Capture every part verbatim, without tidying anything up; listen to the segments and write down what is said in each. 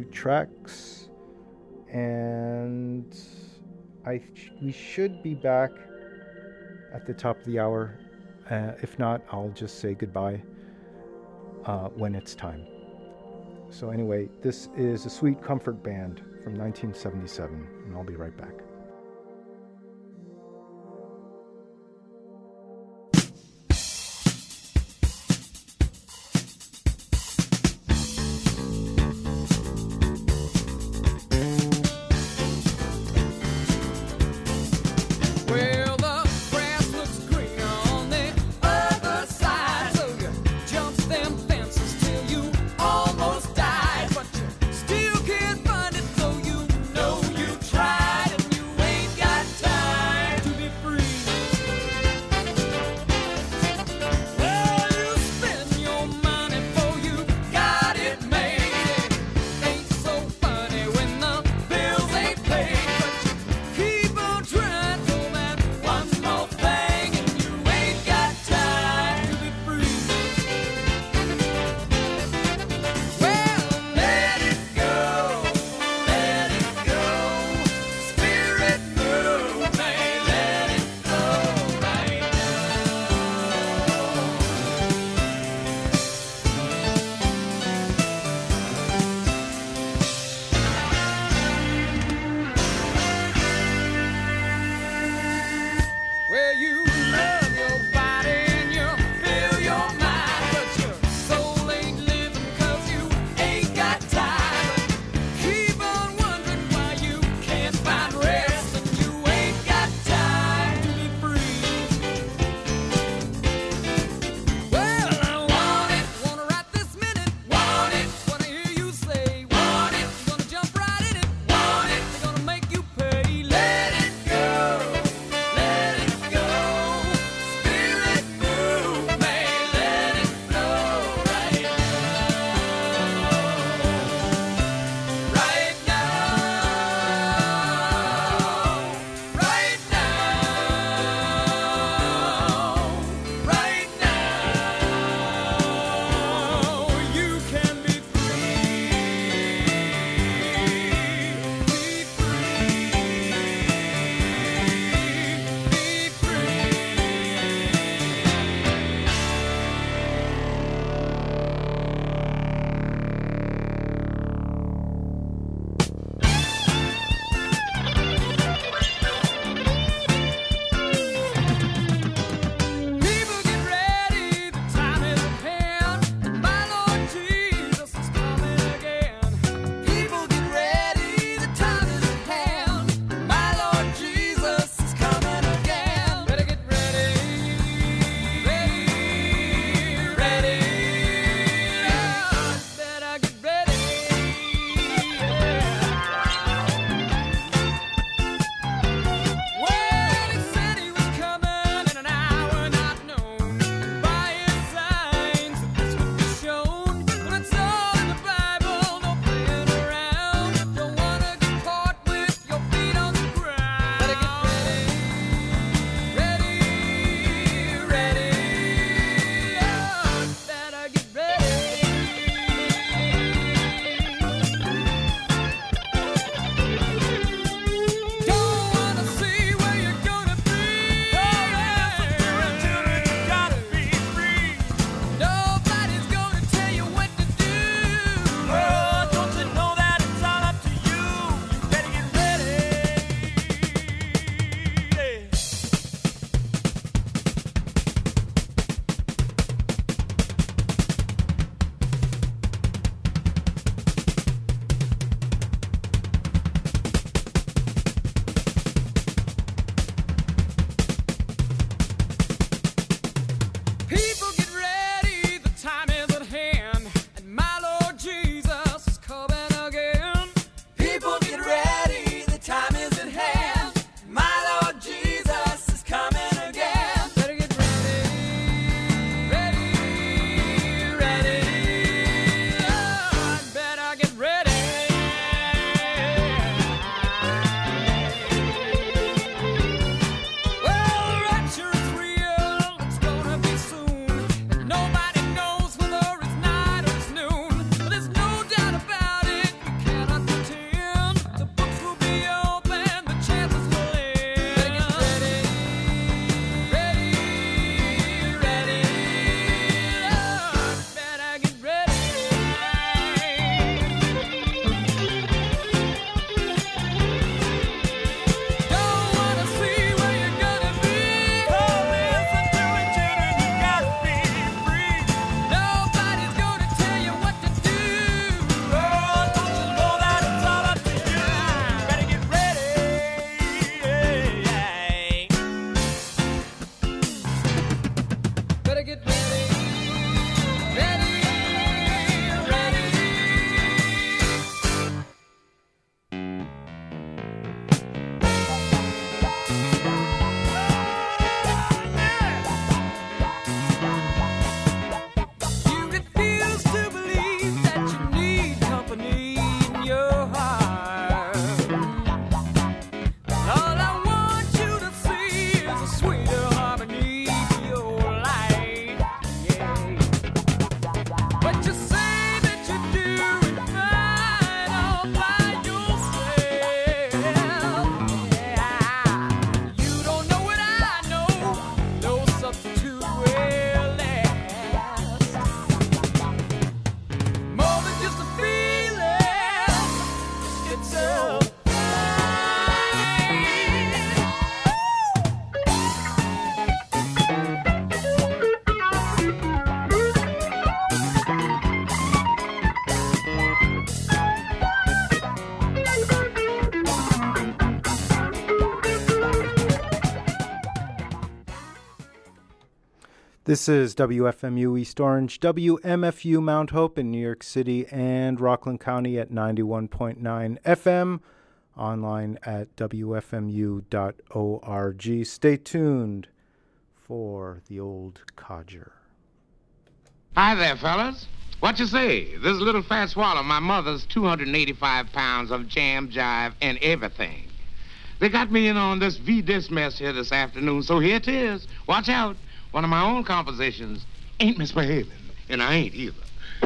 few tracks, and I we should be back at the top of the hour. Uh, if not, I'll just say goodbye uh, when it's time. So anyway, this is a Sweet Comfort Band from nineteen seventy-seven, and I'll be right back. Still can't find it, though you know you tried and you This is W F M U East Orange, W M F U Mount Hope in New York City and Rockland County at ninety-one point nine F M, online at W F M U dot org. Stay tuned for the old codger. Hi there, fellas. What you say? This little fat swallow, my mother's two hundred eighty-five pounds of jam, jive, and everything. They got me in on this V-Dis mess here this afternoon, so here it is. Watch out. One of my own compositions, Ain't Misbehaving, and I ain't either.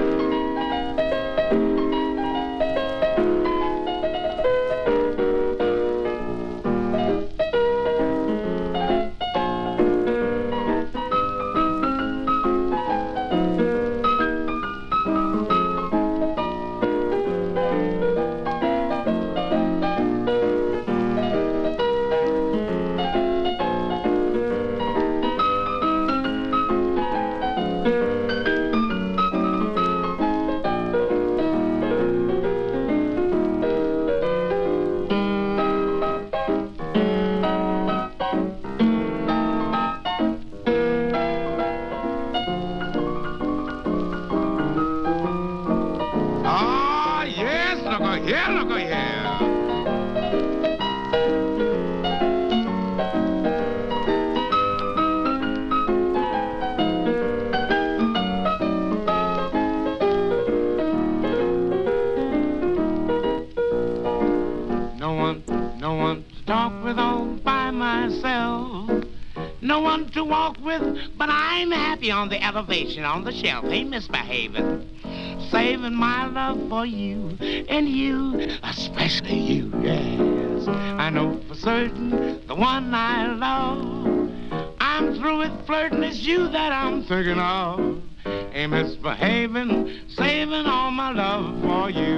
On the elevation, on the shelf, ain't misbehaving. Saving my love for you, and you, especially you, yes. I know for certain the one I love. I'm through with flirting, it's you that I'm thinking of. Ain't misbehaving, saving all my love for you.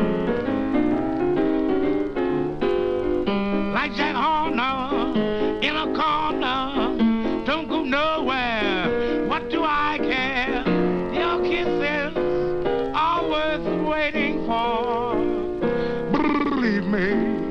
Like Jack Horner in a corner, don't go nowhere. What do I care? Your kisses are worth waiting for. Believe me,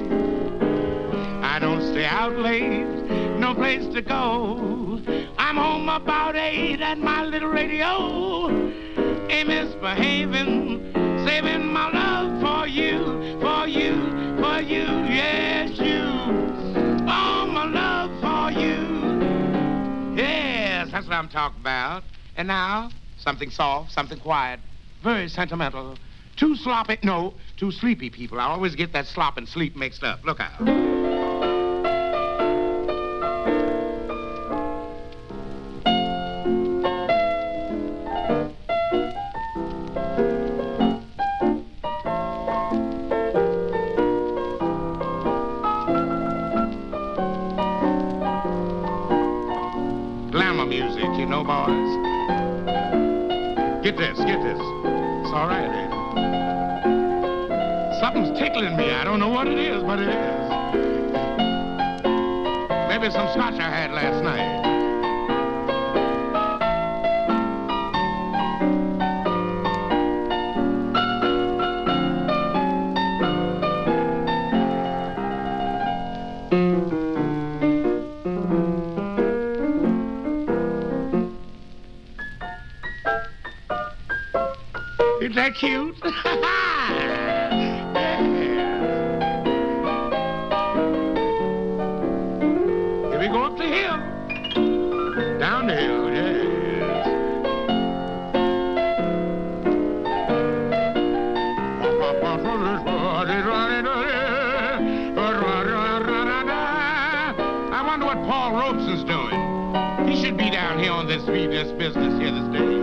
I don't stay out late, no place to go. I'm home about eight at my little radio. Ain't misbehaving, saving my love for you, for you, for you, yes, you. All my love for you. Yes, that's what I'm talking about. And now, something soft, something quiet, very sentimental. Too sloppy, no, too sleepy people. I always get that slop and sleep mixed up. Look out. You know, boys. Get this, get this. It's all right, eh? Something's tickling me. I don't know what it is, but it is. Maybe some scotch I had last night. Is that cute? Yeah. Here we go up the hill. Down the hill, yes. I wonder what Paul Robeson's doing. He should be down here on this V-Dis business here this day.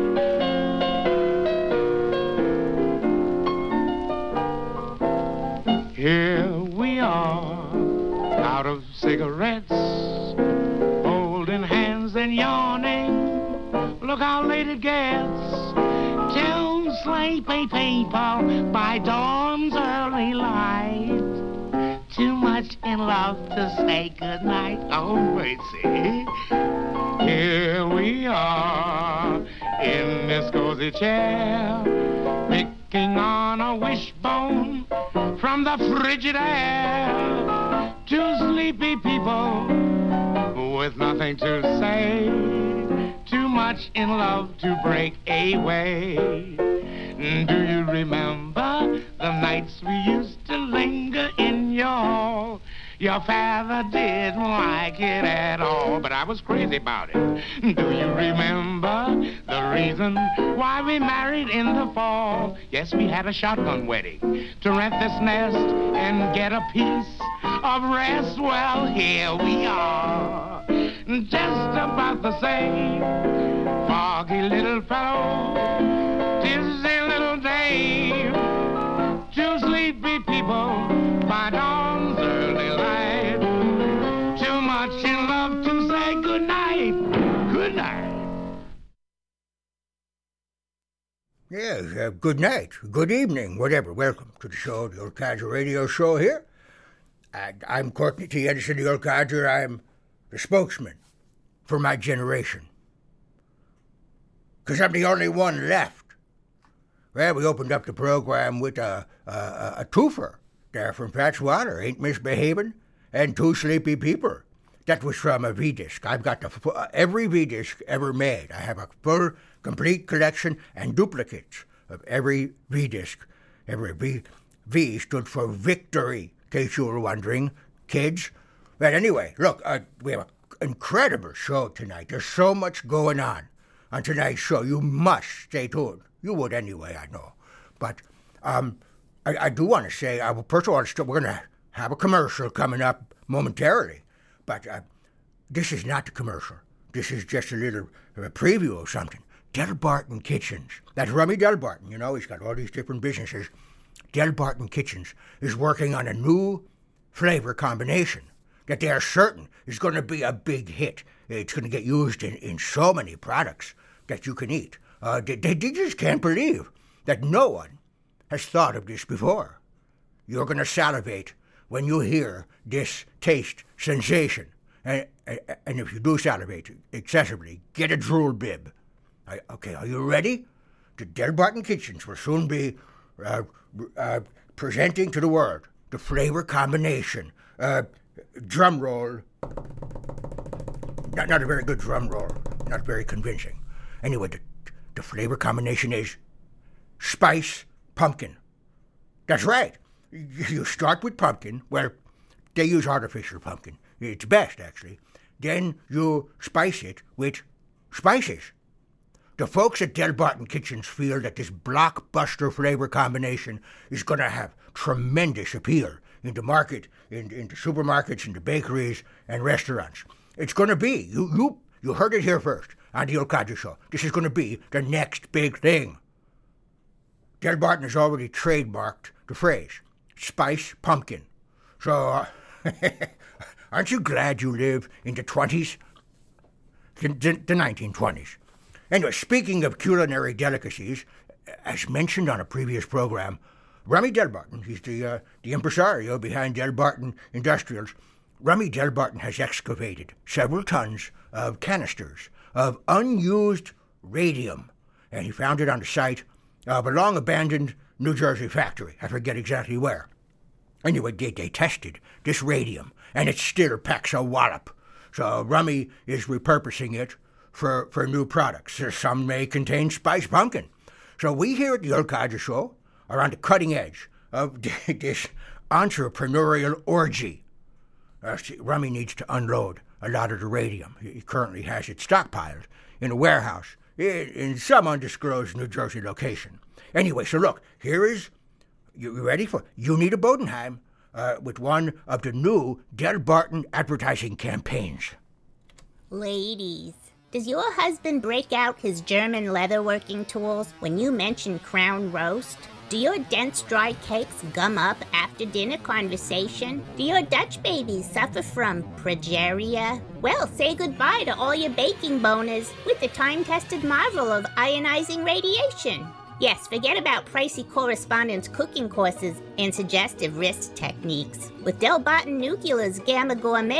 Here we are, out of cigarettes, holding hands and yawning. Look how late it gets. Till sleepy people by dawn's early light. Too much in love to say goodnight. Oh, mercy. Here we are, in this cozy chair, picking on a wishbone from the frigid air. Two sleepy people with nothing to say, too much much in love to break away. Do you remember the nights we used to linger in your hall? Your father didn't like it at all, but I was crazy about it. Do you remember the reason why we married in the fall? Yes, we had a shotgun wedding to rent this nest and get a piece of rest. Well, here we are, just about the same. Foggy little fellow, dizzy little dame. Two sleepy people by dawn's early light. Too much in love to say good night. Good night. Yes, uh, good night, good evening, whatever. Welcome to the show, the Old Codger Radio Show here. And I'm Courtney T. Edison, the Old Codger. I'm the spokesman for my generation. Because I'm the only one left. Well, we opened up the program with a, a, a twofer there from Fats Waller, Ain't Misbehavin', and Two Sleepy People. That was from a V-Disc. I've got the, uh, every V-Disc ever made. I have a full, complete collection and duplicates of every V-Disc. Every V, V stood for victory, in case you were wondering, kids. But anyway, look, uh, we have an incredible show tonight. There's so much going on on tonight's show. You must stay tuned. You would anyway, I know. But um, I, I do want to say, uh, first of all, we're going to have a commercial coming up momentarily. But uh, this is not the commercial. This is just a little uh, preview of something. Delbarton Kitchens. That's Rummy Delbarton, you know, he's got all these different businesses. Delbarton Kitchens is working on a new flavor combination that they are certain is going to be a big hit. It's going to get used in, in so many products that you can eat. Uh, they, they just can't believe that no one has thought of this before. You're going to salivate when you hear this taste sensation. And, and if you do salivate excessively, get a drool bib. I, okay, are you ready? The Delbarton Kitchens will soon be uh, uh, presenting to the world the flavor combination. Uh, drum roll. Not, not a very good drum roll. Not very convincing. Anyway, the The flavor combination is spice pumpkin. That's right. You start with pumpkin. Well, they use artificial pumpkin. It's best, actually. Then you spice it with spices. The folks at Delbarton Kitchens feel that this blockbuster flavor combination is going to have tremendous appeal in the market, in, in the supermarkets, in the bakeries, and restaurants. It's going to be, you, you, you heard it here first on the Old Codger Show. This is going to be the next big thing. Delbarton has already trademarked the phrase, spice pumpkin. So, uh, aren't you glad you live in the twenties? The, the, the nineteen twenties. Anyway, speaking of culinary delicacies, as mentioned on a previous program, Rummy Delbarton, he's the, uh, the impresario behind Delbarton Industrials. Rummy Delbarton has excavated several tons of canisters of unused radium, and he found it on the site of a long-abandoned New Jersey factory. I forget exactly where. Anyway, they, they tested this radium, and it still packs a wallop. So Rummy is repurposing it for, for new products. Some may contain spice pumpkin. So we here at the Old Codger Show are on the cutting edge of this entrepreneurial orgy. Uh, see, Rummy needs to unload a lot of the radium. He currently has it stockpiled in a warehouse in, in some undisclosed New Jersey location. Anyway, so look, here is, you, you ready for You Need a Bodenheim uh, with one of the new Delbarton advertising campaigns. Ladies, does your husband break out his German leatherworking tools when you mention Crown Roast? Do your dense, dry cakes gum up after dinner conversation? Do your Dutch babies suffer from progeria? Well, say goodbye to all your baking boners with the time-tested marvel of ionizing radiation. Yes, forget about pricey correspondence cooking courses and suggestive wrist techniques. With Delbarton Nuclear's Gamma Gourmet,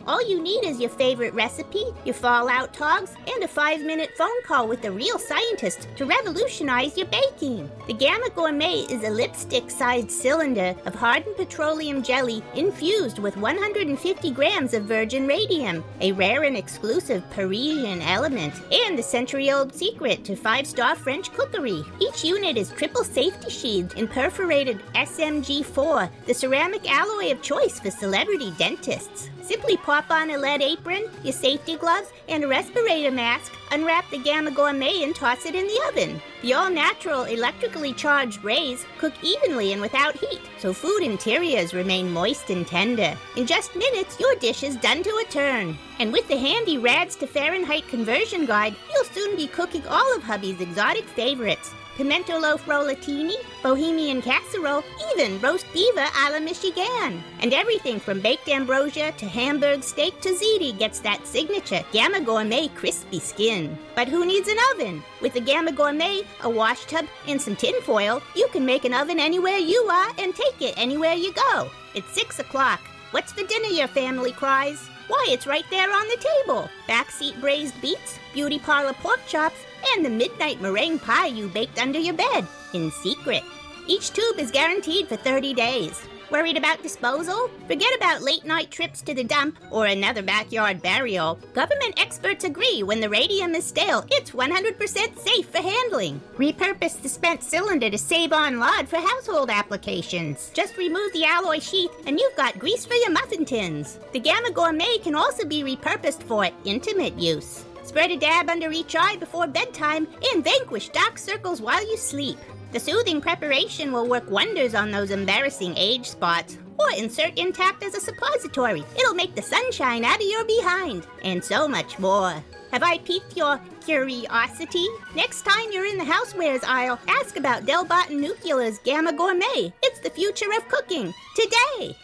All you need is your favorite recipe, your Fallout togs, and a five-minute phone call with a real scientist to revolutionize your baking. The Gamma Gourmet is a lipstick-sized cylinder of hardened petroleum jelly infused with one hundred fifty grams of virgin radium, a rare and exclusive Parisian element, and the century-old secret to five-star French cookery. Each unit is triple safety sheathed in perforated S M G four, the ceramic alloy of choice for celebrity dentists. Simply pop on a lead apron, your safety gloves, and a respirator mask, unwrap the Gamma Gourmet and toss it in the oven. The all-natural, electrically charged rays cook evenly and without heat, so food interiors remain moist and tender. In just minutes, your dish is done to a turn. And with the handy Rads to Fahrenheit conversion guide, you'll soon be cooking all of hubby's exotic favorites. Pimento loaf rollatini, bohemian casserole, even roast beaver a la Michigan. And everything from baked ambrosia to Hamburg steak to ziti gets that signature Gamma Gourmet crispy skin. But who needs an oven? With the Gamma Gourmet, a wash tub, and some tin foil, you can make an oven anywhere you are and take it anywhere you go. It's six o'clock. What's for dinner, your family cries? Why, it's right there on the table. Backseat braised beets, beauty parlor pork chops, and the midnight meringue pie you baked under your bed, in secret. Each tube is guaranteed for thirty days. Worried about disposal? Forget about late-night trips to the dump or another backyard burial. Government experts agree when the radium is stale, it's one hundred percent safe for handling. Repurpose the spent cylinder to save on lard for household applications. Just remove the alloy sheath and you've got grease for your muffin tins. The Gamma Gourmet can also be repurposed for intimate use. Spread a dab under each eye before bedtime and vanquish dark circles while you sleep. The soothing preparation will work wonders on those embarrassing age spots. Or insert intact as a suppository. It'll make the sunshine out of your behind. And so much more. Have I piqued your curiosity? Next time you're in the housewares aisle, ask about Delbot and Nuclear's Gamma Gourmet. It's the future of cooking. Today!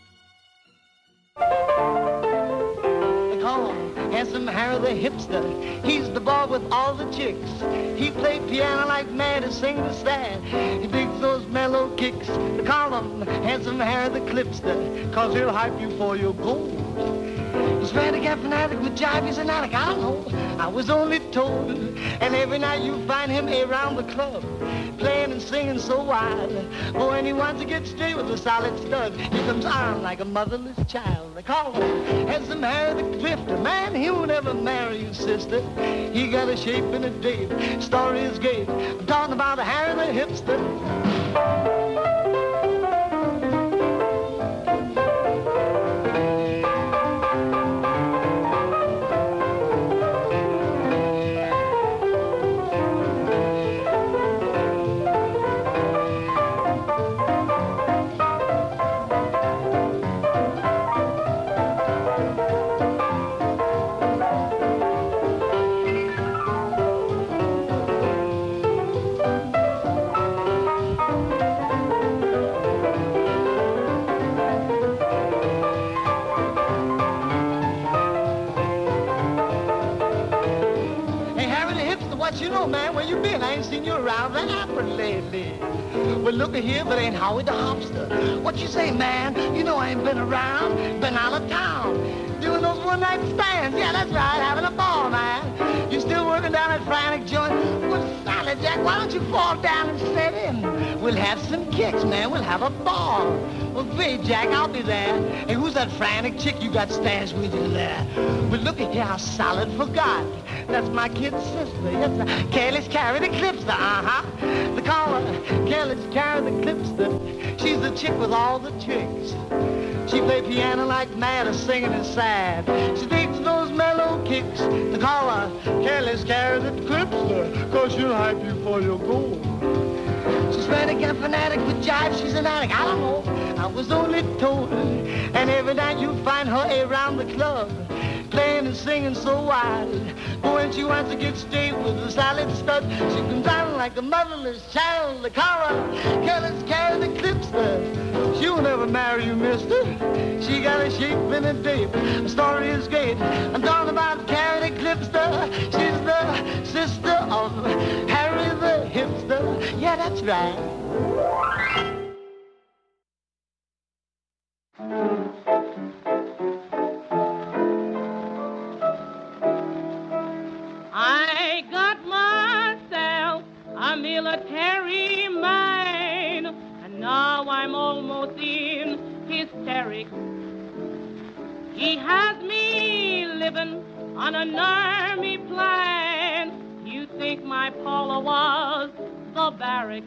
Handsome Harry the hipster, he's the boy with all the chicks. He played piano like mad and sing the sad. He digs those mellow kicks. They call him Handsome Harry the clipster, cause he'll hype you for your gold. He's ready to get fanatic with jive, he's an addict, I don't know, I was only told. And every night you find him around the club, playing and singing so wild. Oh, and he wants to get straight with a solid stud. He comes on like a motherless child. They call him Handsome Harry the Clifter. Man, he won't ever marry you, sister. He got a shape and a date. Story is great. I'm talking about Harry the hipster. Around the apron lately. Well, look here, but ain't Howie the Hopster. What you say, man? You know I ain't been around, been out of town. Doing those one-night stands. Yeah, that's right, having a ball, man. You still working down at Frantic Joint? Well, Sally Jack, why don't you fall down and sit in? We'll have some kicks, man. We'll have a ball. Well, great, Jack, I'll be there. Hey, who's that frantic chick you got stashed with you there? Well, look at here, how solid forgot. That's my kid's sister. Yes, sir. Careless Carrie the Clipster, uh-huh. They call her Careless Carrie the Clipster. She's the chick with all the tricks. She play piano like mad or singing is sad. She digs those mellow kicks. They call her Careless Carrie the Clipster, cause she'll hype you for your gold. She's ready to get fanatic with jive, she's an addict, I don't know, I was only told. And every night you find her around the club, playing and singing so wild. But when she wants to get straight with a solid stud, she comes down like a motherless child. The Cara, Careless Carrie the Clipster, she'll never marry you, mister. She got a shape and a date. The story is great. I'm talking about Carrie the Clipster. She's the sister of Harry the hipster. Yeah, that's right. hysterics. He has me living on an army plan. You think my Paula was the barracks.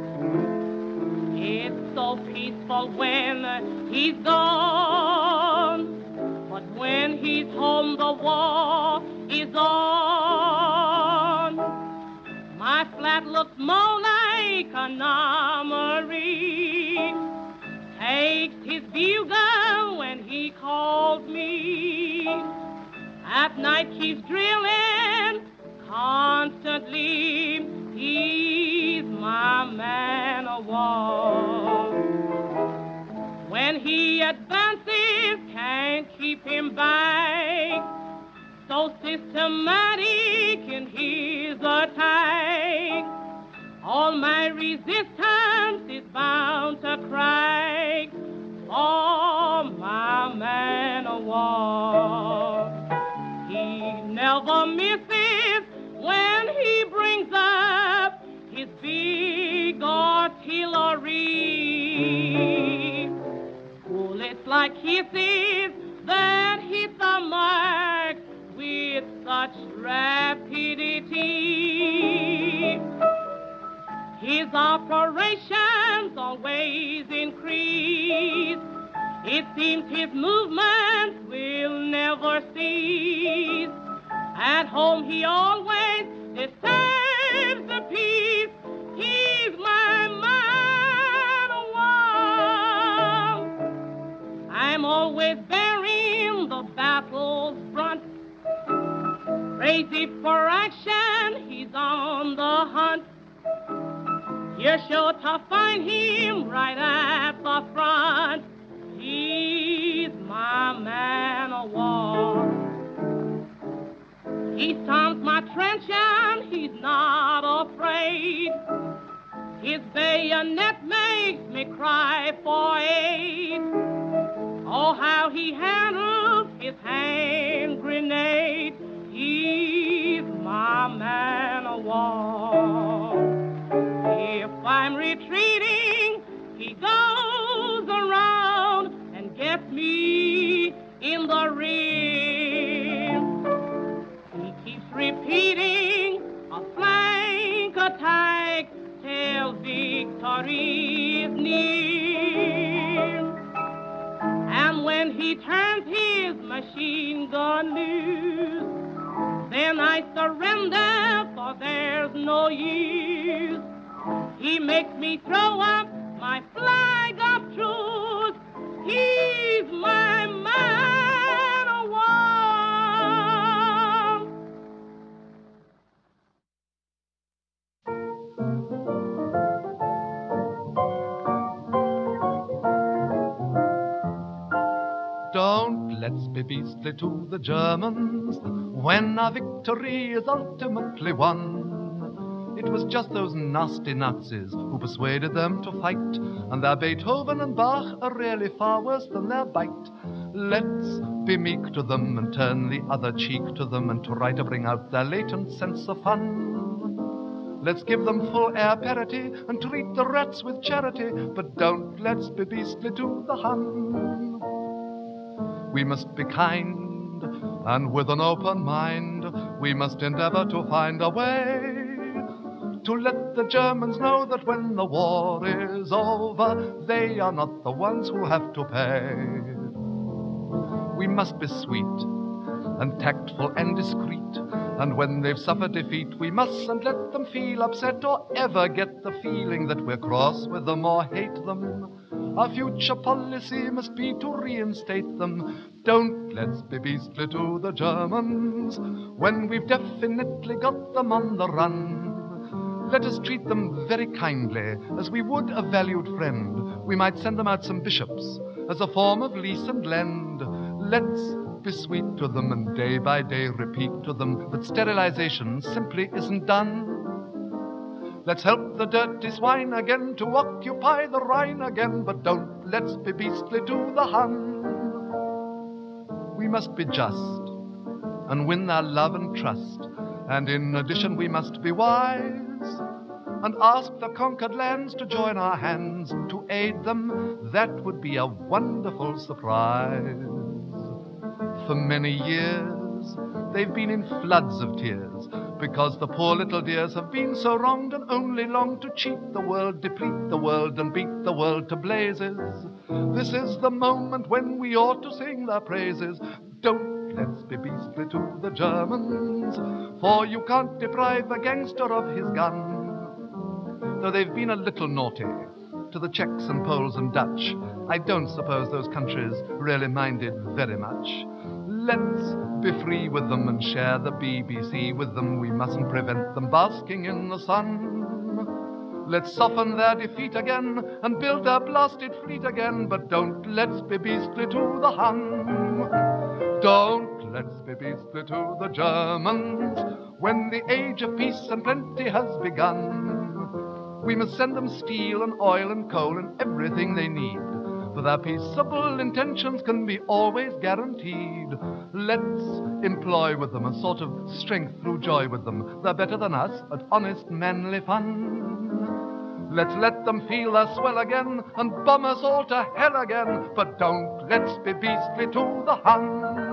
It's so peaceful when he's gone, but when he's home the war is on. My flat looks more like an armory. Takes his bugle when he calls me. At night keeps drilling constantly. He's my man of war. When he advances, can't keep him back. So systematic in his attack. All my resistance is bound to crack. Oh, my man of war. He never misses when he brings up his big artillery. Bullets like hisses that hit the mark with such rapidity. His operations always increase. It seems his movements will never cease. At home he always disturbs the peace. He's my man of war. I'm always bearing the battle's brunt. Crazy for action, he's on the hunt. You're sure to find him right at the front. He's my man of war. He storms my trench and he's not afraid. His bayonet makes me cry for aid. Oh, how he handles his hand grenade. He's my man of war. If I'm retreating, he goes around and gets me in the rear. He keeps repeating a flank attack till victory is near. And when he turns his machine gun loose, then I surrender, for there's no use. He makes me throw up my flag of truce. He's my man of war. Don't let's be beastly to the Germans when our victory is ultimately won. It was just those nasty Nazis who persuaded them to fight, and their Beethoven and Bach are really far worse than their bite. Let's be meek to them and turn the other cheek to them and try to bring out their latent sense of fun. Let's give them full air parity and treat the rats with charity, but don't let's be beastly to the Hun. We must be kind, and with an open mind, we must endeavor to find a way to let the Germans know that when the war is over, they are not the ones who have to pay. We must be sweet and tactful and discreet, and when they've suffered defeat, we mustn't let them feel upset or ever get the feeling that we're cross with them or hate them. Our future policy must be to reinstate them. Don't let's be beastly to the Germans when we've definitely got them on the run. Let us treat them very kindly, as we would a valued friend. We might send them out some bishops as a form of lease and lend. Let's be sweet to them and day by day repeat to them that sterilization simply isn't done. Let's help the dirty swine again to occupy the Rhine again, but don't let's be beastly to the Hun. We must be just and win their love and trust, and in addition we must be wise. and ask the conquered lands to join our hands to aid them. That would be a wonderful surprise. For many years, they've been in floods of tears, because the poor little dears have been so wronged and only long to cheat the world, deplete the world, and beat the world to blazes. This is the moment when we ought to sing their praises. Don't let's be beastly to the Germans, for you can't deprive a gangster of his gun. Though they've been a little naughty to the Czechs and Poles and Dutch, I don't suppose those countries really minded very much. Let's be free with them and share the B B C with them. We mustn't prevent them basking in the sun. Let's soften their defeat again and build their blasted fleet again, but don't let's be beastly to the Hun. Don't let's be beastly to the Germans. When the age of peace and plenty has begun, we must send them steel and oil and coal and everything they need, for their peaceable intentions can be always guaranteed. Let's employ with them a sort of strength through joy with them. They're better than us at honest manly fun. Let's let them feel their swell again and bomb us all to hell again, but don't let's be beastly to the Hun.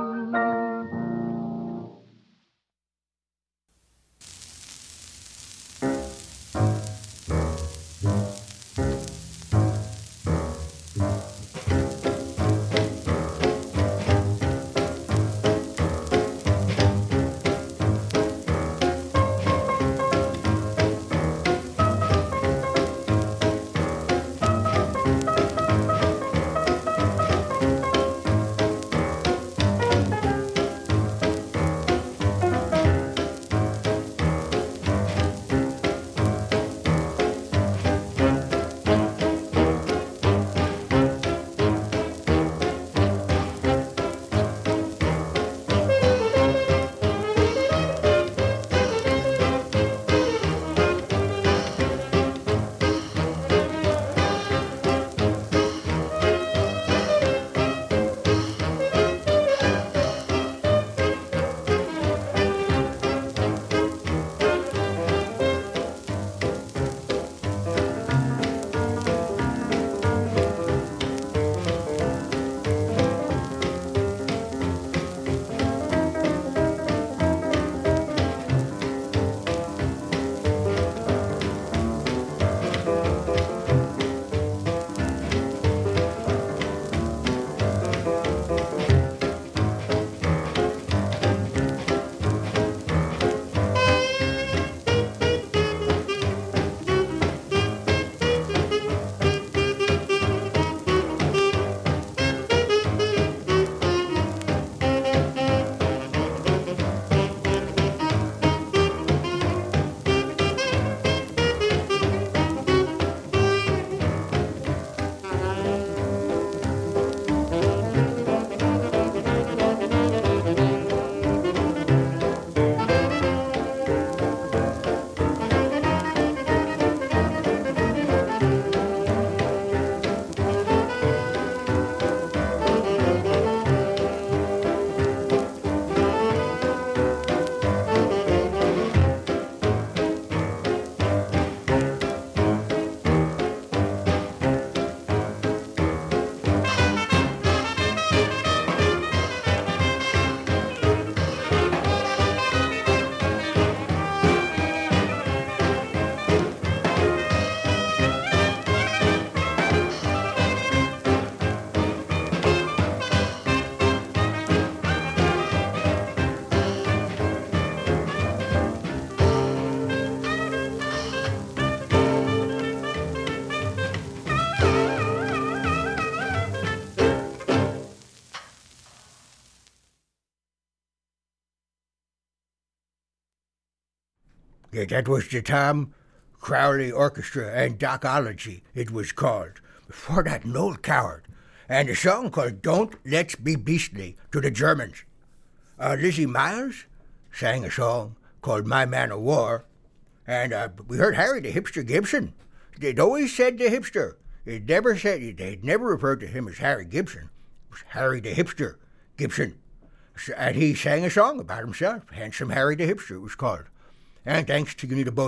Yeah, that was the Tom Crowley Orchestra and Docology, it was called. Before that, Noel Coward. And a song called Don't Let's Be Beastly to the Germans. Uh, Lizzie Miles sang a song called My Man of War. And uh, we heard Harry the Hipster Gibson. They'd always said the hipster. They'd never said, they'd never referred to him as Harry Gibson. It was Harry the Hipster Gibson. And he sang a song about himself. Handsome Harry the Hipster, it was called. And thanks to Unita Bowden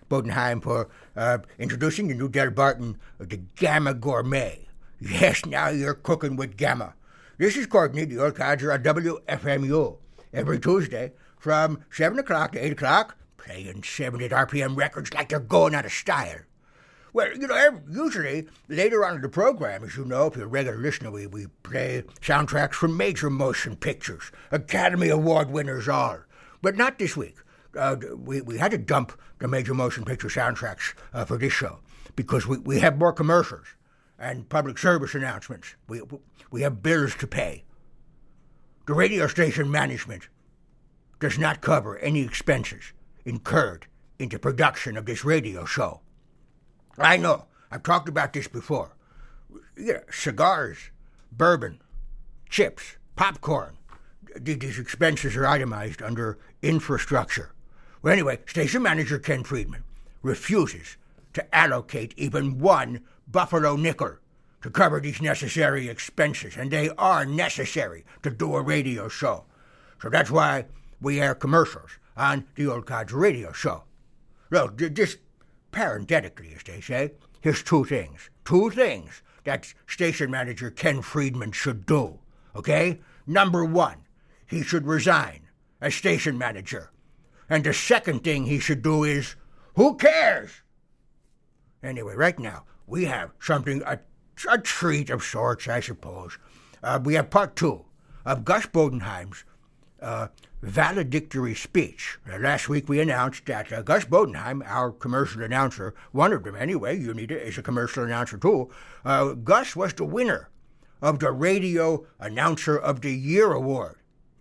Bodenheim, for uh, introducing the new Del Barton, uh, the Gamma Gourmet. Yes, now you're cooking with Gamma. This is Courtney, the old codger on W F M U. Every Tuesday from seven o'clock to eight o'clock, playing seventy R P M records like they're going out of style. Well, you know, usually later on in the program, as you know, if you're a regular listener, we, we play soundtracks from major motion pictures, Academy Award winners all. But not this week. Uh, we, we had to dump the major motion picture soundtracks uh, for this show because we, we have more commercials and public service announcements. We, we have bills to pay. The radio station management does not cover any expenses incurred into production of this radio show. I know. I've talked about this before. Yeah, cigars, bourbon, chips, popcorn. These expenses are itemized under infrastructure. Well, anyway, station manager Ken Friedman refuses to allocate even one Buffalo nickel to cover these necessary expenses, and they are necessary to do a radio show. So that's why we air commercials on the Old Codger radio show. Well, just parenthetically, as they say, here's two things. Two things that station manager Ken Friedman should do, okay? Number one, he should resign as station manager. And the second thing he should do is, who cares? Anyway, right now, we have something, a, a treat of sorts, I suppose. Uh, we have part two of Gus Bodenheim's uh, valedictory speech. Uh, last week we announced that uh, Gus Bodenheim, our commercial announcer, one of them anyway, Unita is a commercial announcer too, uh, Gus was the winner of the Radio Announcer of the Year award.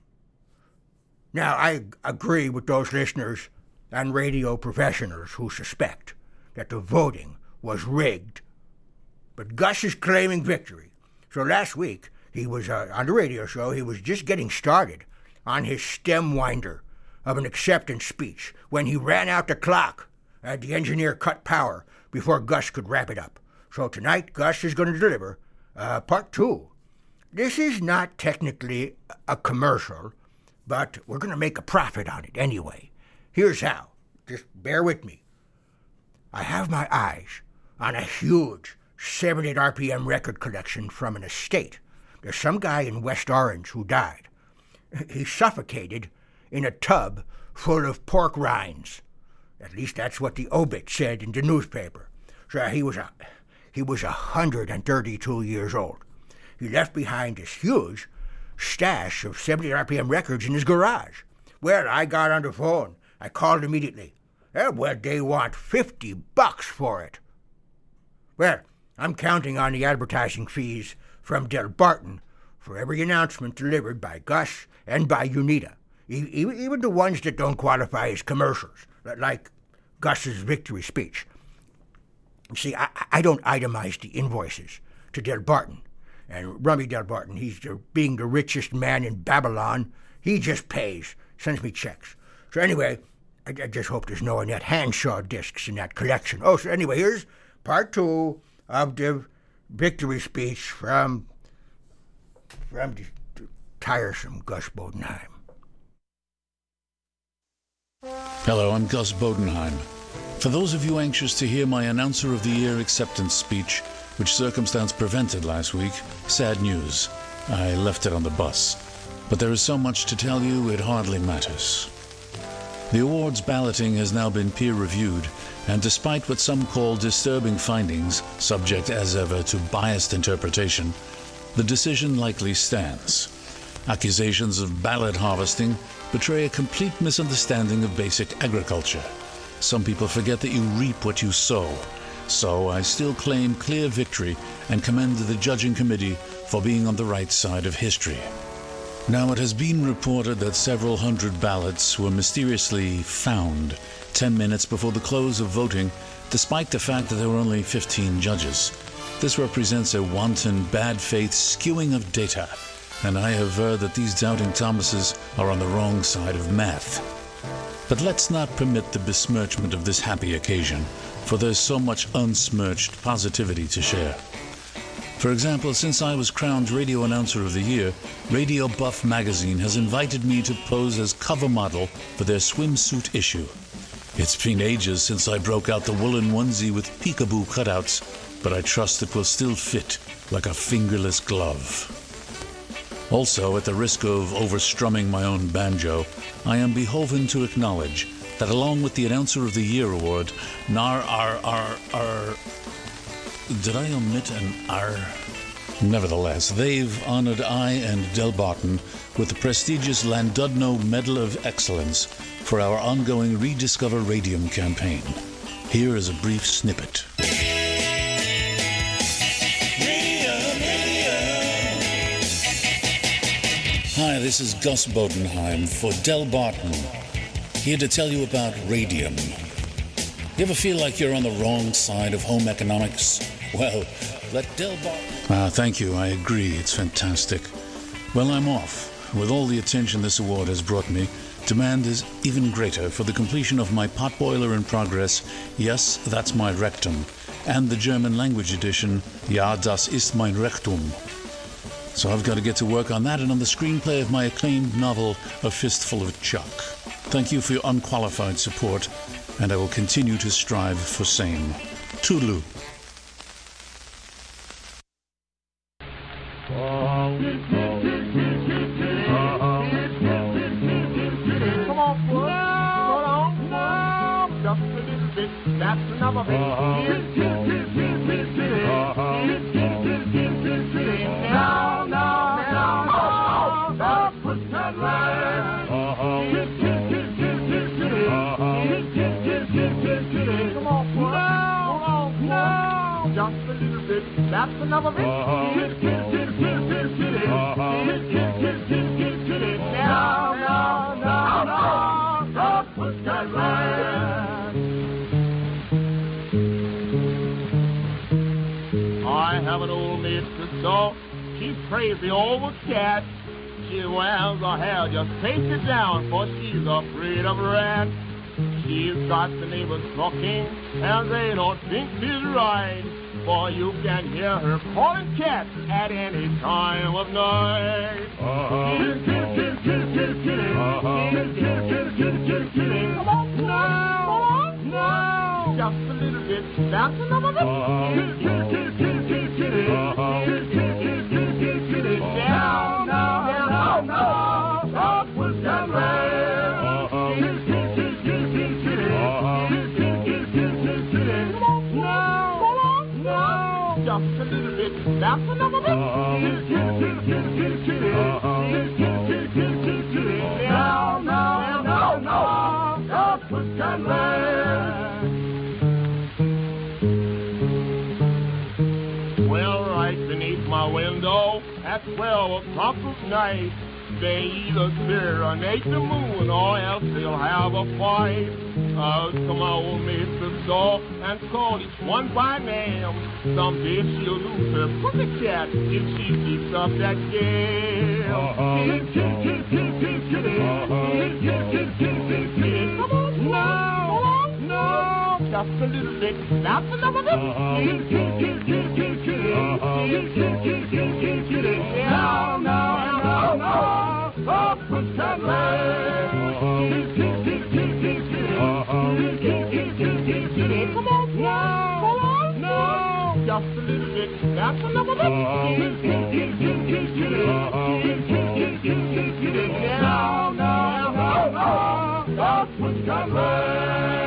Now, I agree with those listeners and radio professionals who suspect that the voting was rigged. But Gus is claiming victory. So last week, he was uh, on the radio show, he was just getting started on his stem winder of an acceptance speech when he ran out the clock and the engineer cut power before Gus could wrap it up. So tonight, Gus is going to deliver uh, part two. This is not technically a commercial, but we're going to make a profit on it anyway. Here's how. Just bear with me. I have my eyes on a huge seventy R P M record collection from an estate. There's some guy in West Orange who died. He suffocated in a tub full of pork rinds. At least that's what the obit said in the newspaper. So he was a, he was one hundred thirty-two years old. He left behind this huge stash of seventy R P M records in his garage. Well, I got on the phone. I called immediately. Eh, well, they want fifty bucks for it. Well, I'm counting on the advertising fees from Del Barton for every announcement delivered by Gus and by Unita, e- even the ones that don't qualify as commercials, like Gus's victory speech. See, I, I don't itemize the invoices to Del Barton. And Rummy Del Barton, he's the, being the richest man in Babylon, he just pays, sends me checks. So anyway, I, I just hope there's no Annette Hanshaw discs in that collection. Oh, so anyway, here's part two of the victory speech from, from the, the tiresome Gus Bodenheim. Hello, I'm Gus Bodenheim. For those of you anxious to hear my Announcer of the Year acceptance speech, which circumstance prevented last week, sad news. I left it on the bus. But there is so much to tell you, it hardly matters. The awards balloting has now been peer-reviewed, and despite what some call disturbing findings, subject as ever to biased interpretation, the decision likely stands. Accusations of ballot harvesting betray a complete misunderstanding of basic agriculture. Some people forget that you reap what you sow. So I still claim clear victory and commend the judging committee for being on the right side of history. Now, it has been reported that several hundred ballots were mysteriously found ten minutes before the close of voting, despite the fact that there were only fifteen judges. This represents a wanton bad faith skewing of data, and I aver that these doubting Thomases are on the wrong side of math. But let's not permit the besmirchment of this happy occasion, for there's so much unsmirched positivity to share. For example, since I was crowned Radio Announcer of the Year, Radio Buff magazine has invited me to pose as cover model for their swimsuit issue. It's been ages since I broke out the woolen onesie with peekaboo cutouts, but I trust it will still fit like a fingerless glove. Also, at the risk of overstrumming my own banjo, I am beholden to acknowledge that along with the Announcer of the Year award, nar ar ar ar... Did I omit an R? Nevertheless, they've honored I and Del Barton with the prestigious Landudno Medal of Excellence for our ongoing Rediscover Radium campaign. Here is a brief snippet. Hi, this is Gus Bodenheim for Del Barton, here to tell you about radium. You ever feel like you're on the wrong side of home economics? Well, let Del Barton... Ah, thank you, I agree, it's fantastic. Well, I'm off. With all the attention this award has brought me, demand is even greater for the completion of my potboiler in progress, Yes, That's My Rectum, and the German language edition, Ja, das ist mein Rectum. So I've got to get to work on that and on the screenplay of my acclaimed novel, A Fistful of Chuck. Thank you for your unqualified support, and I will continue to strive for same. Toodaloo. That's another bit. Now, now, now, now, put that line. Come on, now, now, just a little bit. That's another bit. Now, now, now, now, put that line. I have an old mistress, so she's crazy over cats. She wears her hair just take it down, for she's afraid of rats. She's got the neighbors talking, and they don't think she's right, for you can hear her calling cats at any time of night. Uh-huh. Come on now, now, just a little bit, that's another bit. Down, down, down, down, up with that rail. Now, just a little bit, that's another bit. Now, now, now, now, up with that rail. Well, right beneath my window, at twelve o'clock of night, they either serenade the moon or else they'll have a fight. I'll come my old mistress door and call each one by name. Someday she'll lose her pussycat if she keeps up that game. Come on now, now, just a little bit, that's another bit. Now, now, now, now, up with that leg. Come on now, now, just a little bit, that's another bit. Now, now, now, now, up with that leg.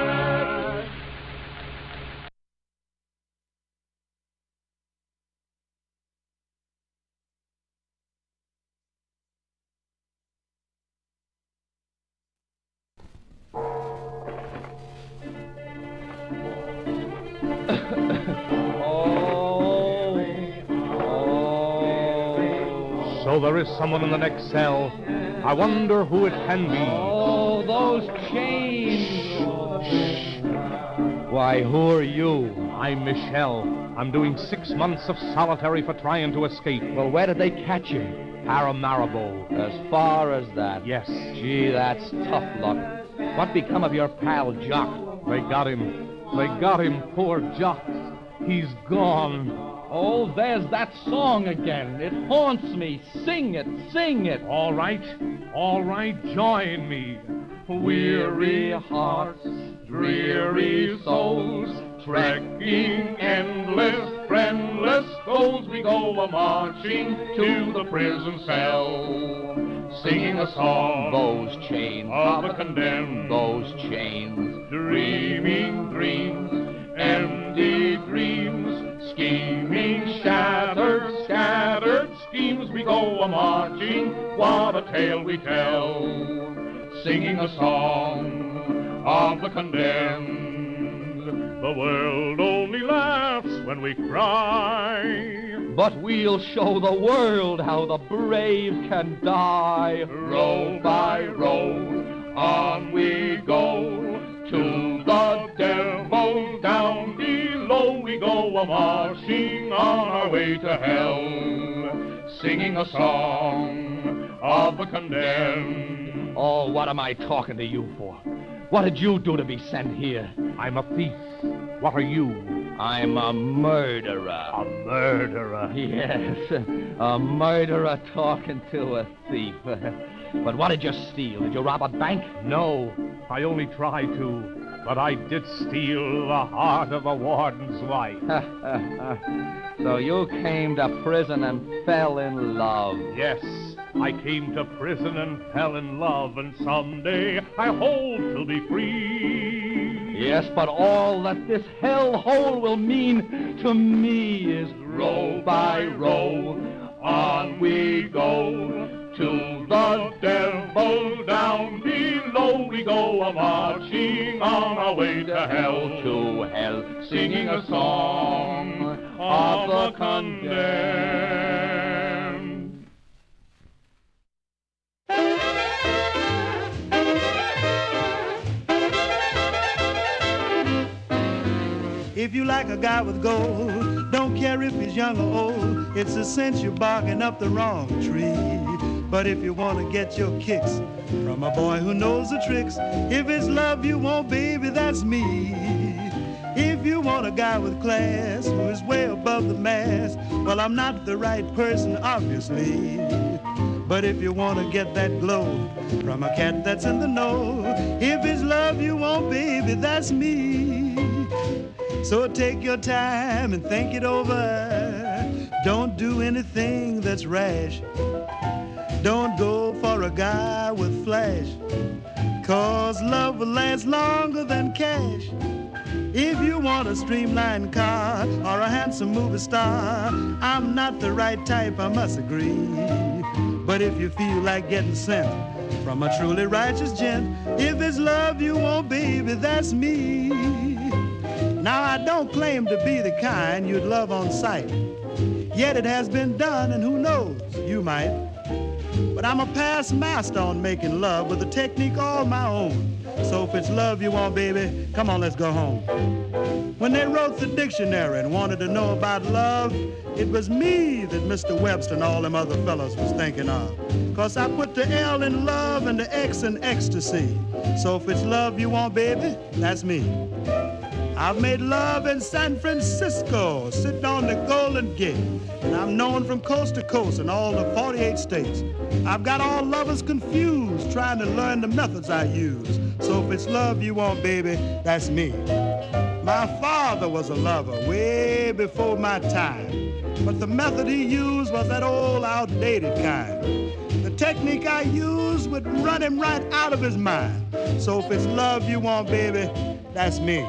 So there is someone in the next cell. I wonder who it can be. Oh, those chains. Why, who are you? I'm Michelle. I'm doing six months of solitary for trying to escape. Well, where did they catch him? Paramaribo. As far as that? Yes. Gee, that's tough luck. What become of your pal, Jock? They got him. They got him, poor Jock. He's gone. Oh, there's that song again. It haunts me. Sing it, sing it. All right, all right, join me. Weary hearts, dreary souls, trekking endless, friendless goals, we go a-marching to the prison cell, singing a song, Those chains of the condemned, those chains, dreaming dreams, empty dreams, scheming, shattered, scattered schemes, we go a-marching, what a tale we tell, singing a song of the condemned. The world only laughs when we cry, but we'll show the world how the brave can die. Row by row, on we go, to the devil down below we go a-marching on our way to hell, singing a song of the condemned. Oh, what am I talking to you for? What did you do to be sent here? I'm a thief. What are you? I'm a murderer. A murderer? Yes, a murderer talking to a thief. But what did you steal? Did you rob a bank? No, I only tried to, but I did steal the heart of a warden's wife. So you came to prison and fell in love? Yes, I came to prison and fell in love, and someday I hope to be free. Yes, but all that this hellhole will mean to me is row by row, on we go, to the devil down below we go a-marching on our way to hell, to hell, singing a song of the condemned. If you like a guy with gold, don't care if he's young or old, it's a cinch you're barking up the wrong tree. But if you want to get your kicks from a boy who knows the tricks, if it's love you want, baby, that's me. If you want a guy with class who is way above the mass, well, I'm not the right person, obviously. But if you want to get that glow from a cat that's in the know, if it's love you want, baby, that's me. So take your time and think it over. Don't do anything that's rash. Don't go for a guy with flash, 'cause love will last longer than cash. If you want a streamlined car or a handsome movie star, I'm not the right type, I must agree. But if you feel like getting sent from a truly righteous gent, if it's love you want, baby, that's me. Now, I don't claim to be the kind you'd love on sight, yet it has been done, and who knows, you might. But I'm a past master on making love with a technique all my own. So if it's love you want, baby, come on, let's go home. When they wrote the dictionary and wanted to know about love, it was me that Mister Webster and all them other fellas was thinking of. 'Cause I put the L in love and the X in ecstasy. So if it's love you want, baby, that's me. I've made love in San Francisco, sitting on the Golden Gate, and I'm known from coast to coast in all the forty-eight states. I've got all lovers confused, trying to learn the methods I use. So if it's love you want, baby, that's me. My father was a lover way before my time, but the method he used was that old outdated kind. The technique I used would run him right out of his mind. So if it's love you want, baby, that's me.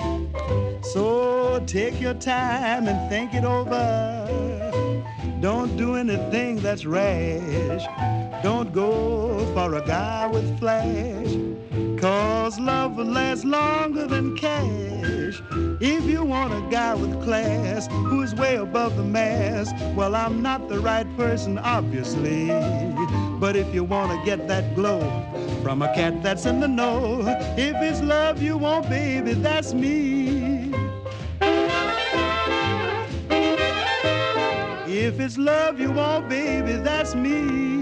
So take your time and think it over. Don't do anything that's rash. Don't go for a guy with flash, 'cause love will last longer than cash. If you want a guy with class who's way above the mass, well, I'm not the right person, obviously. But if you want to get that glow from a cat that's in the know, if it's love you want, baby, that's me. If it's love you want, baby, that's me.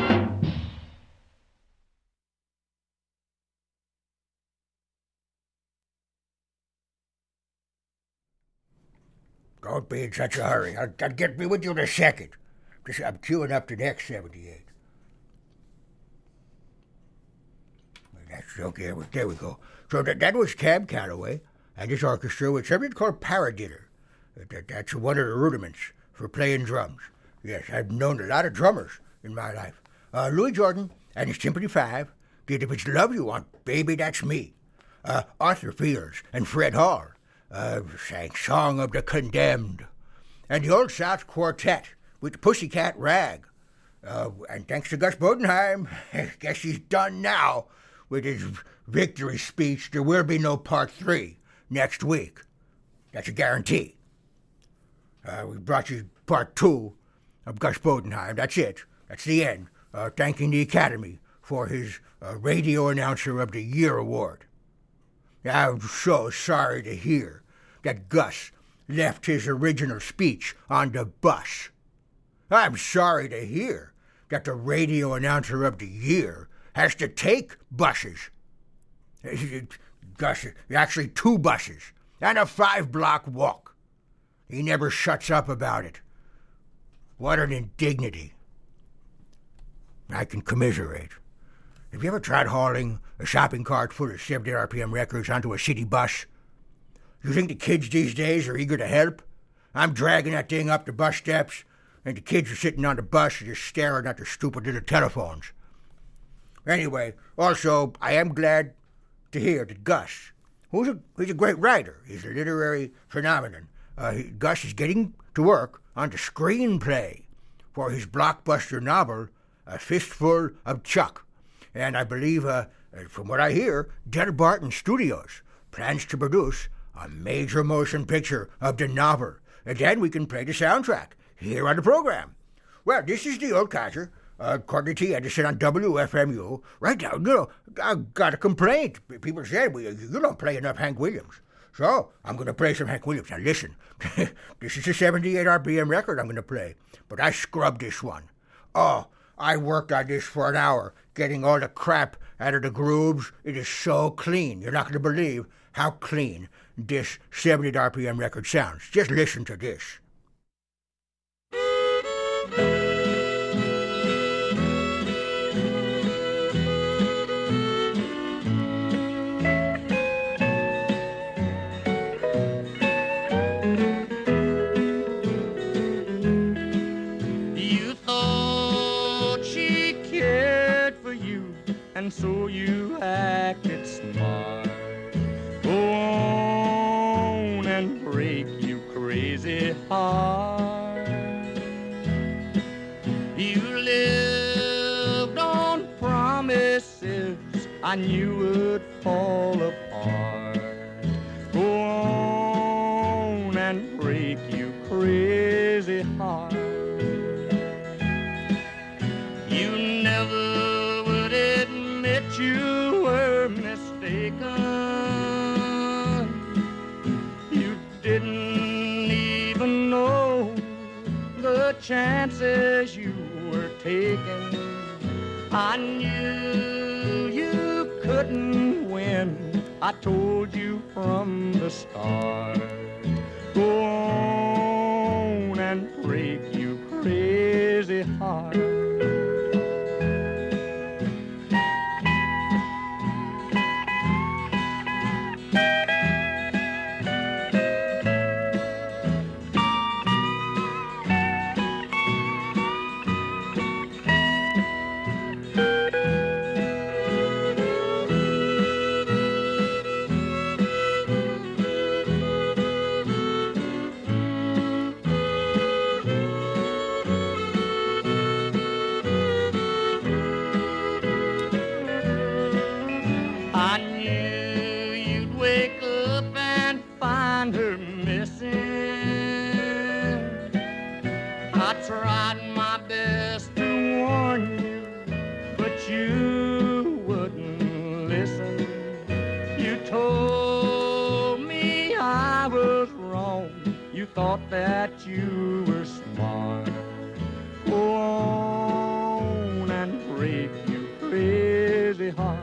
Don't be in such a hurry. I'll, I'll get me with you in a second. Just, I'm queuing up the next seventy-eight. That's okay. There we go. So that, that was Cab Calloway and his orchestra with something called paradiddle. That, that's one of the rudiments for playing drums. Yes, I've known a lot of drummers in my life. Uh, Louis Jordan and his Symphony Five did If It's Love You Want, Baby, That's Me. Uh, Arthur Fields and Fred Hall uh, sang Song of the Condemned. And the Old South Quartet with the Pussycat Rag. Uh, and thanks to Gus Bodenheim, I guess he's done now with his victory speech. There will be no part three next week. That's a guarantee. Uh, we brought you part two of Gus Bodenheim. That's it. That's the end. Uh, thanking the Academy for his uh, Radio Announcer of the Year award. I'm so sorry to hear that Gus left his original speech on the bus. I'm sorry to hear that the Radio Announcer of the Year has to take buses. Gus, actually two buses, and a five-block walk. He never shuts up about it. What an indignity. I can commiserate. Have you ever tried hauling a shopping cart full of seventy R P M records onto a city bus? You think the kids these days are eager to help? I'm dragging that thing up the bus steps, and the kids are sitting on the bus and just staring at their stupid little telephones. Anyway, also, I am glad to hear that Gus, who's a, he's a great writer, he's a literary phenomenon, uh, he, Gus is getting to work on the screenplay for his blockbuster novel, A Fistful of Chuck. And I believe, uh, from what I hear, Del Barton Studios plans to produce a major motion picture of the novel. And then we can play the soundtrack here on the program. Well, this is the Old Codger, uh, Courtney T. Anderson on W F M U. Right now, you know, I got a complaint. People said, well, you don't play enough Hank Williams. So, I'm going to play some Hank Williams. Now, listen, this is a seventy-eight R P M record I'm going to play, but I scrubbed this one. Oh, I worked on this for an hour, getting all the crap out of the grooves. It is so clean. You're not going to believe how clean this seventy R P M record sounds. Just listen to this. And so you acted smart. Go on and break you crazy heart. You lived on promises I knew would fall apart. Go on and break you crazy heart. You never you were mistaken. You didn't even know the chances you were taking. I knew you couldn't win. I told you from the start. Go on and break you crazy heart. Thought that you were smart. Go on and break you crazy heart.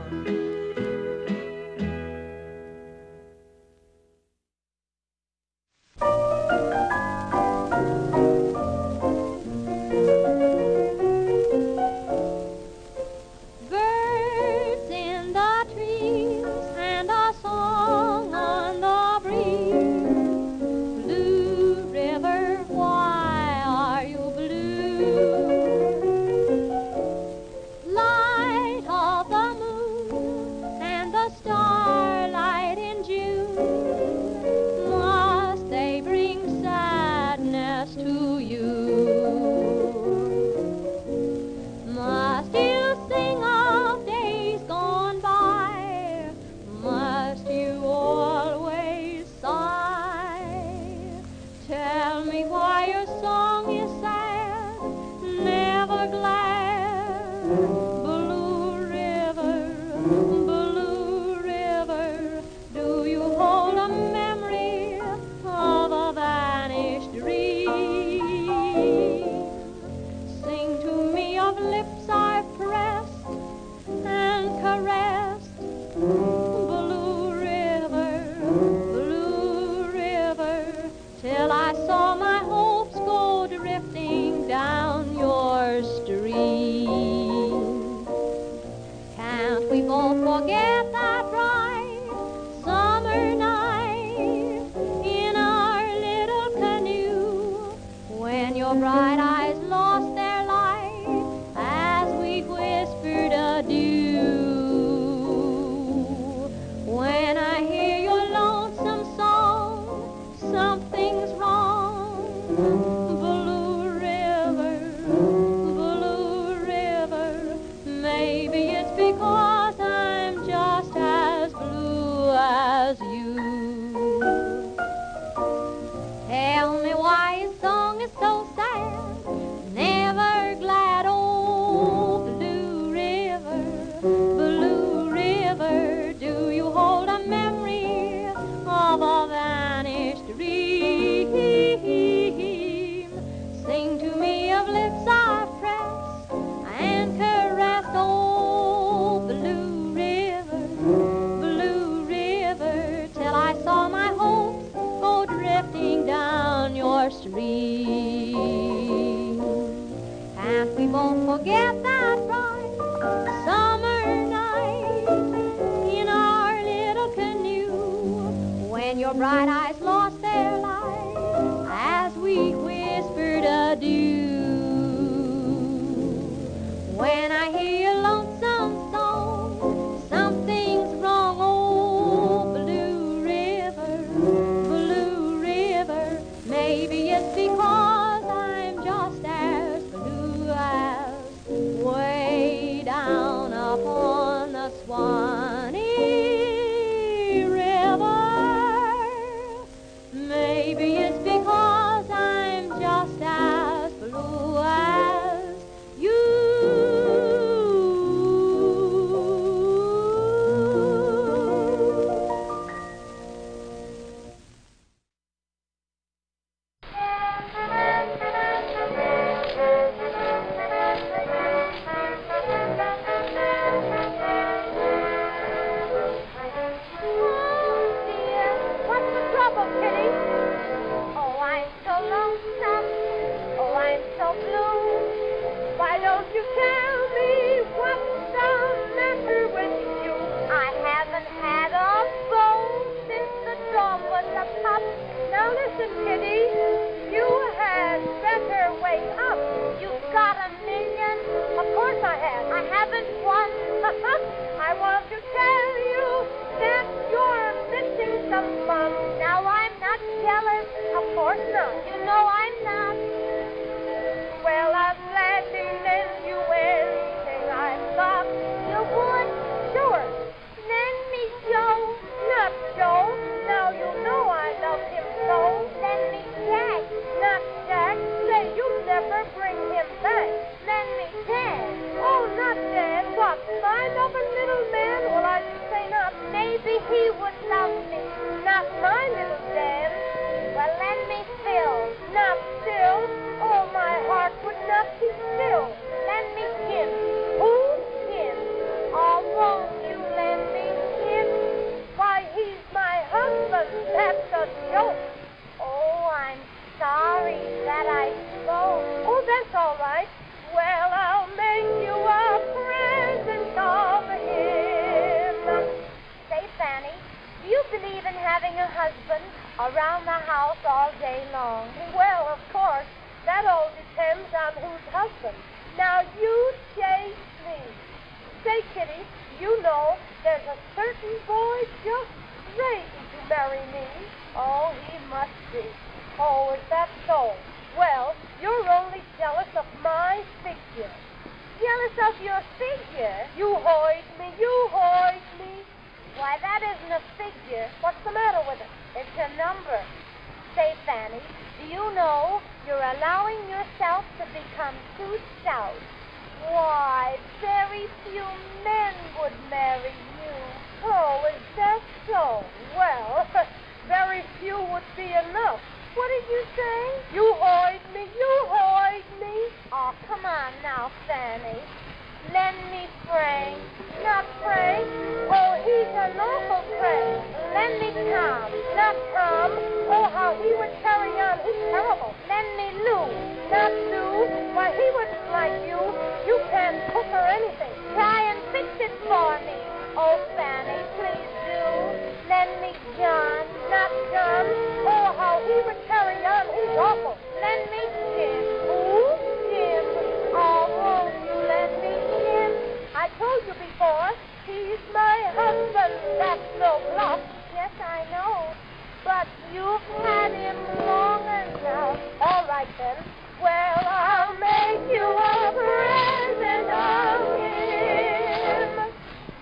Say, Kitty, you know there's a certain boy just crazy to marry me. Oh, he must be. Oh, is that so? Well, you're only jealous of my figure. Jealous of your figure? You hoid me, you hoid me. Why, that isn't a figure. What's the matter with it? It's a number. Say, Fanny, do you know you're allowing yourself to become too stout? Why, very few men would marry you. Oh, is that so? Well, very few would be enough. What did you say? You hoid me, you hoid me. Oh, come on now, Fanny. Lend me Frank. Not Frank. Oh, he's an awful Frank. Lend me Tom. Not Tom. Oh, how he would carry on. He's terrible. Lend me Lou. Not Lou. Why, he wouldn't like you. You can't cook or anything. Try and fix it for me. Oh, Fanny, please do. Lend me John. Not John. Oh, how he would carry on. He's awful. Lend me Jim. Who? Jim. Oh, won't you lend me Jim? I told you before, he's my husband. That's no bluff. Yes, I know. But you've had him long enough. All right, then. Well, I'll make you a present of him.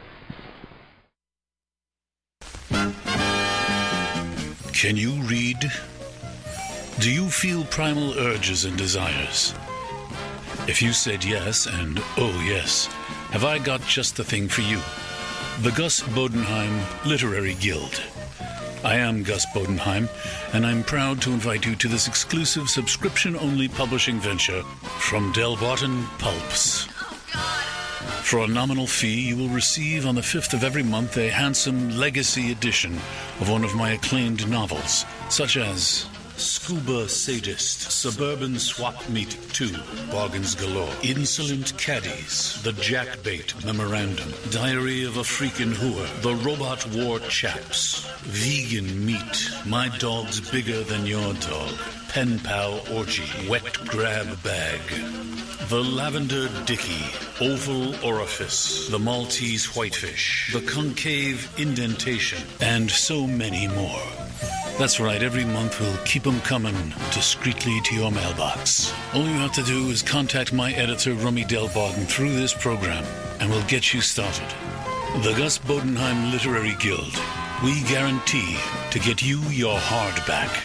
Can you read? Do you feel primal urges and desires? If you said yes, and oh yes, have I got just the thing for you? The Gus Bodenheim Literary Guild. I am Gus Bodenheim, and I'm proud to invite you to this exclusive subscription-only publishing venture from Delbarton Pulps. For a nominal fee, you will receive on the fifth of every month a handsome legacy edition of one of my acclaimed novels, such as Scuba Sadist, Suburban Swap Meet two, Bargains Galore, Insolent Caddies, The Jackbait Memorandum, Diary of a Freakin' Whore, The Robot War Chaps, Vegan Meat, My Dog's Bigger Than Your Dog, Pen Pal Orgy, Wet Grab Bag, The Lavender Dicky, Oval Orifice, The Maltese Whitefish, The Concave Indentation, and so many more. That's right, every month we'll keep them coming discreetly to your mailbox. All you have to do is contact my editor, Rummy Delbarton, through this program, and we'll get you started. The Gus Bodenheim Literary Guild. We guarantee to get you your hardback.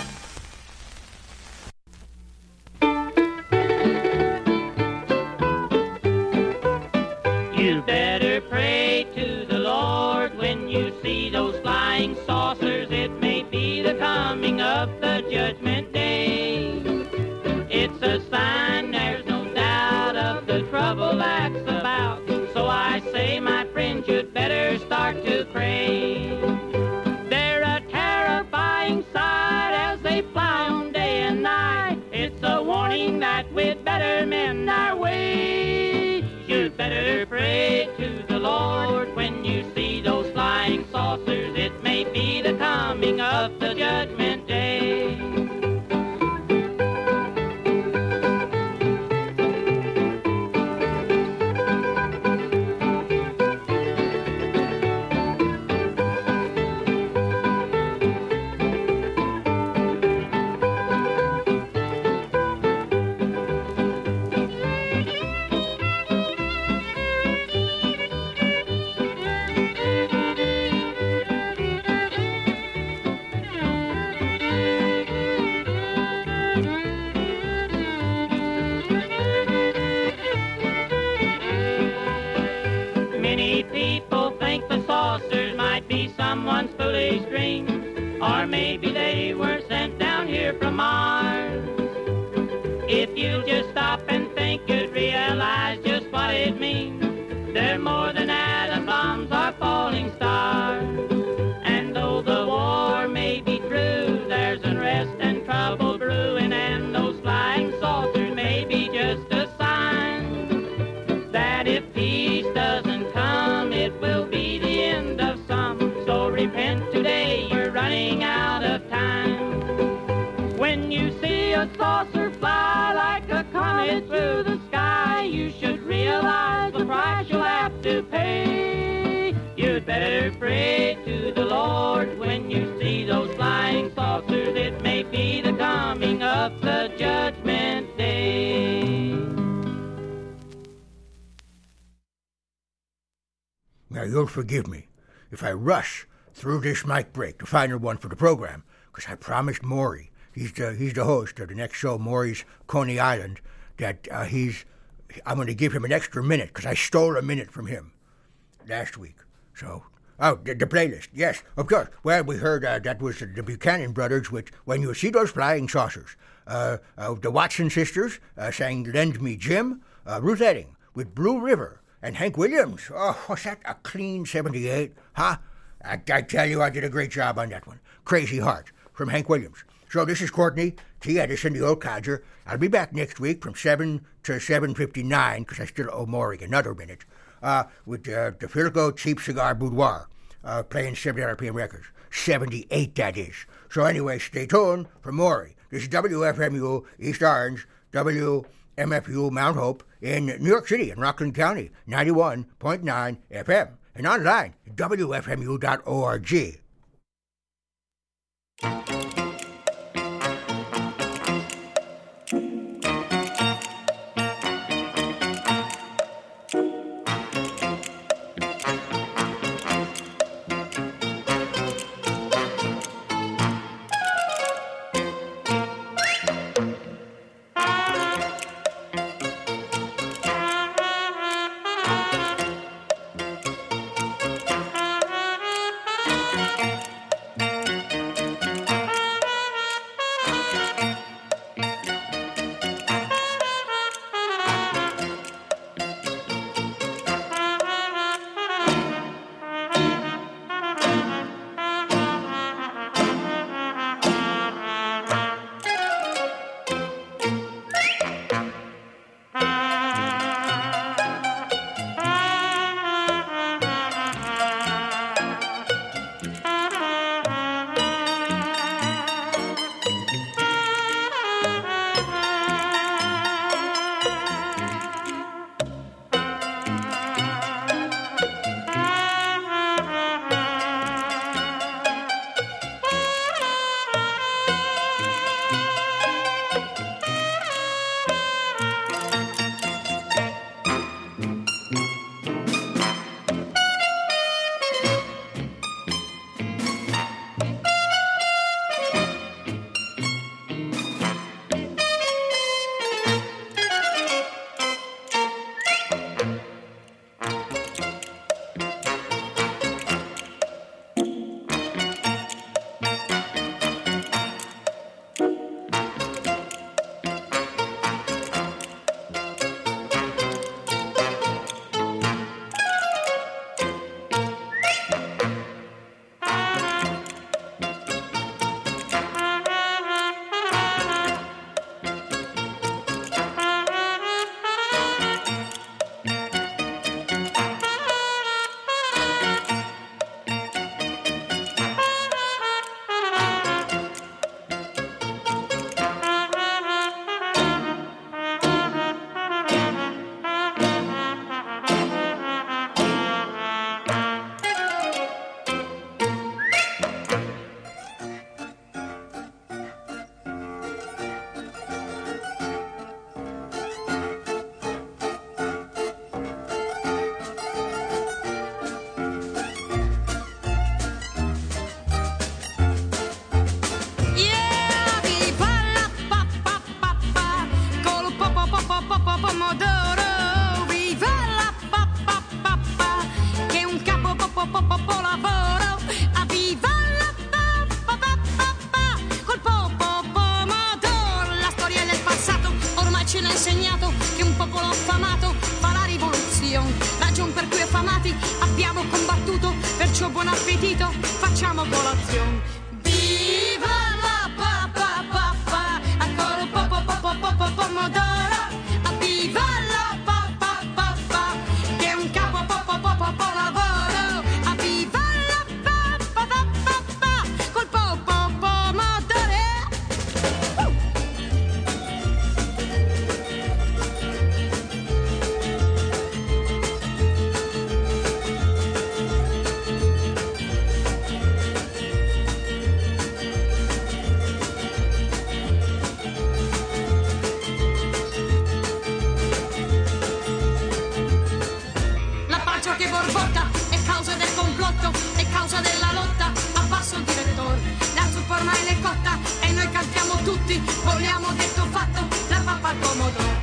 You better pray to the Lord when you see those flying saucers. It may be the coming of the judgment day. It's a sign, there's no doubt, of the trouble that's about. So I say, my friends, you'd better start to pray. They're a terrifying sight as they fly on day and night. It's a warning that we'd better mend our ways. You'd better pray to the Lord when you see those flying saucers. It may be the coming of the judgment day. Many people think the saucers might be someone's foolish dreams, or maybe they were sent down here from Mars. If you just stop and think, you'd realize just what it means. They're more than atom bombs or falling stars. And though the war may be true, there's unrest and trouble brewing, and those flying saucers may be just a sign that if peace doesn't come, it will be the end of some. So repent today, you're running out of time. When you see a saucer fly like a comet through the sky, you should realize the price you'll have have to pay. You'd better pray to the Lord when you see those flying saucers. It may be the coming of the Judgment Day. Now, you'll forgive me if I rush through this mic break, the final one for the program, because I promised Maury, he's the, he's the host of the next show, Maury's Coney Island, that uh, he's I'm going to give him an extra minute, because I stole a minute from him last week. So, oh, the, the playlist, yes, of course. Well, we heard uh, that was the Buchanan Brothers, which, when you see those flying saucers, uh, uh, the Watson sisters uh, sang Lend Me Jim, uh, Ruth Etting with Blue River, and Hank Williams. Oh, was that a clean seventy-eight, huh? I, I tell you, I did a great job on that one. Crazy Heart from Hank Williams. So this is Courtney T. Edison, the old codger. I'll be back next week from seven to seven fifty-nine, because I still owe Maury another minute, uh, with uh, the Philco Cheap Cigar Boudoir, uh, playing seventy R P M records. seventy-eight, that is. So anyway, stay tuned for Maury. This is W F M U East Orange, W M F U Mount Hope in New York City and Rockland County, ninety-one point nine F M. And online, W F M U dot org. Buon appetito, facciamo colazione. Viva la pa pa pa pa, ancora po po po po po po pomodoro. Viva la pa pa pa pa, che è un capo po po po po po lavoro. Viva la pa pa pa pa pa, col po po pomodoro. Uh! l'acqua che borbotta è causa del complotto, è causa della lotta. Abbasso il direttore, la zuppa ormai è cotta e noi cantiamo tutti, vogliamo detto fatto, la pappa al pomodoro.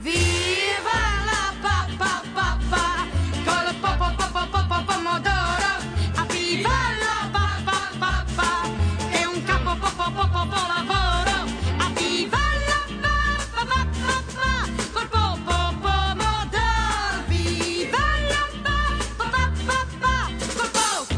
Viva la pappa pappa, con il popo popo popo pomodoro. A viva la pappa pappa, che è un capo popo popo popo lavoro. A viva la pappa pappa pappa, col popo pomodoro. Viva la pappa pappa pappa, col popo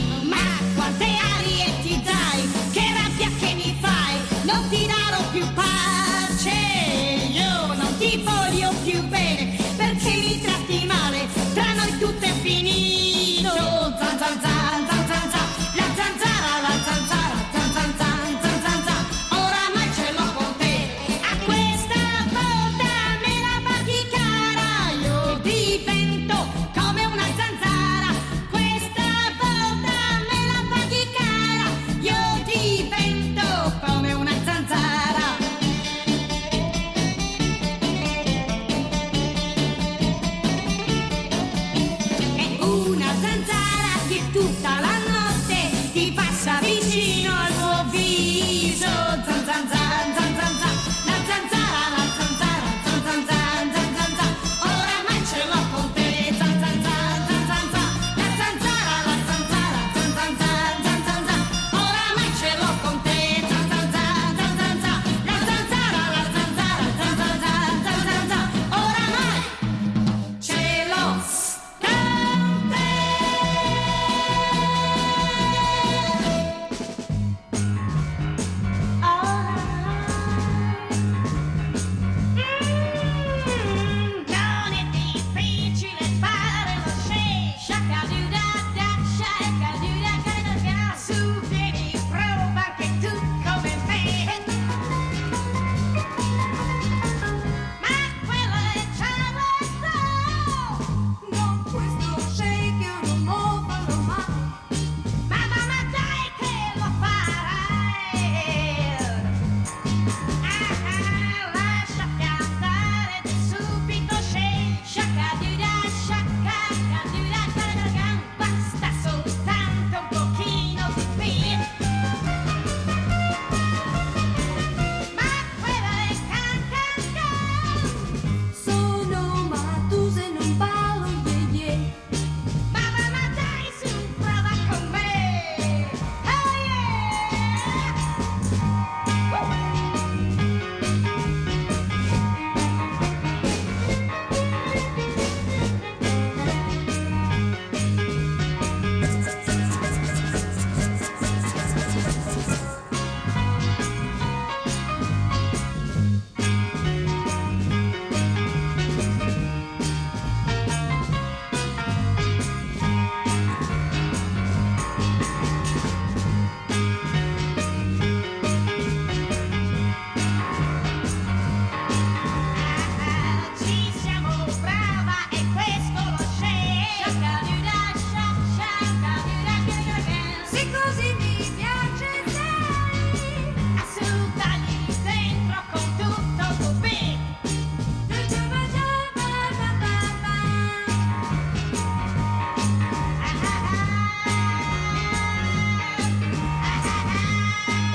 Non ti darò più pace.